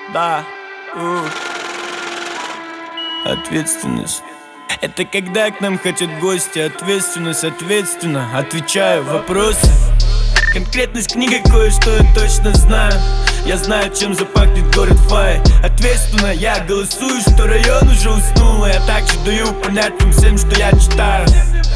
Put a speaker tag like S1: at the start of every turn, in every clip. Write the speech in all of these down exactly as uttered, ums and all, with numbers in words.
S1: Да, у. Ответственность. Это когда к нам хотят гости. Ответственность, ответственно отвечаю вопросы. Конкретность книга, кое-что я точно знаю. Я знаю, чем запахнет город Фай. Ответственно я голосую, что район уже уснул. Я также даю понять вам всем, что я читаю.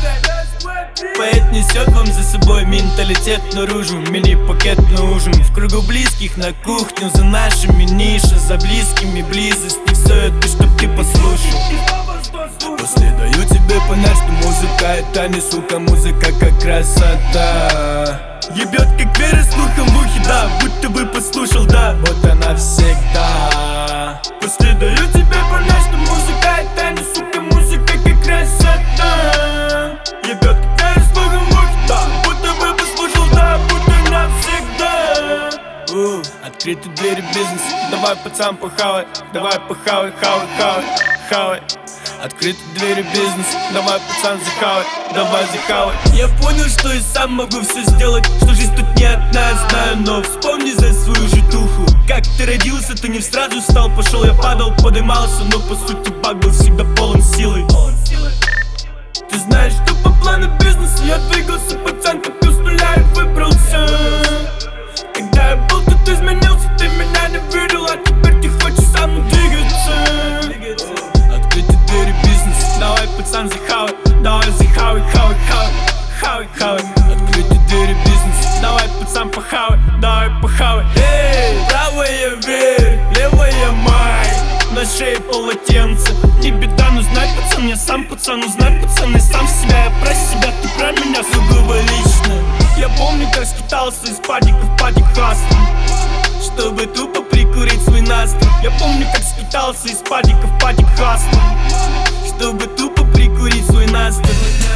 S1: Поэт несет вам за собой менталитет наружу. Мини-пакет на ужин. В кругу близких на кухню. За нашими ниши, за близкими близость. И все это, чтоб ты послушал. После даю тебе понять, что музыка это не сука. Музыка как красота. Ебет как вера слухом в ухе, да. Будто бы послушал, да. Вот она всегда. После даю тебе понять, что музыка это не сука. Музыка как красота. Ебет как вера слухом в ухе, да. Будто бы послушал, да. Будто она всегда. У, открыты двери бизнеса. Давай, пацан, похавай. Давай, похавай, хавай, хавай, хавай. Открыты двери бизнеса, давай, пацан, захавай, давай, захавай. Я понял, что и сам могу все сделать, что жизнь тут не одна, знаю, но вспомни за свою житуху. Как ты родился, ты не сразу встал, пошел, я падал, подымался, но по сути баг был всегда полон силы. Ты знаешь, что по плану бизнеса я двигался, пацан, как с нуля и выбрался. Когда я был, тут изменился, ты меня не видел, а теперь ты хочешь со мной двигаться. Давай, пацан, захавай, давай, захавай, хавай, хавай, хавай, хавай. Открыты двери бизнес, давай, пацан, похавай, давай, похавай. Эй, правая вверх, левая май, на шее полотенце. Не беда, но знать, пацан, я сам пацан, узнать, пацан, и сам себя. Я про себя, ты про меня, сугубо лично. Я помню, как скитался из падика в падик хастом, чтобы тупо прикурить свой настр. Я помню, как скитался из падика в падик хастом, чтобы тупо прикурить свой настр.